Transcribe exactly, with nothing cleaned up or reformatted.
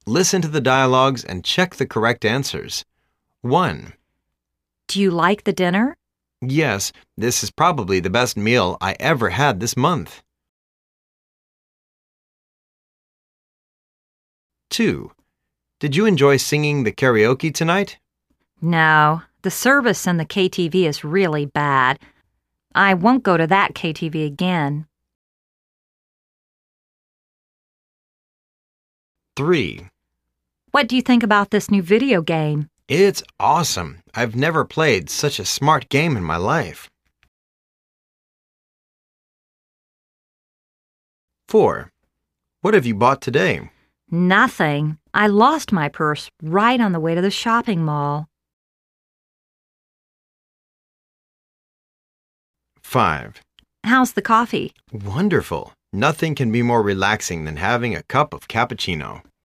Listen to the dialogues and check the correct answers. one. Do you like the dinner? Yes, this is probably the best meal I ever had this month. two. Did you enjoy singing the karaoke tonight? No, the service in the K T V is really bad. I won't go to that K T V again. three. What do you think about this new video game? It's awesome. I've never played such a smart game in my life. four. What have you bought today? Nothing. I lost my purse right on the way to the shopping mall. five. How's the coffee? Wonderful. Nothing can be more relaxing than having a cup of cappuccino.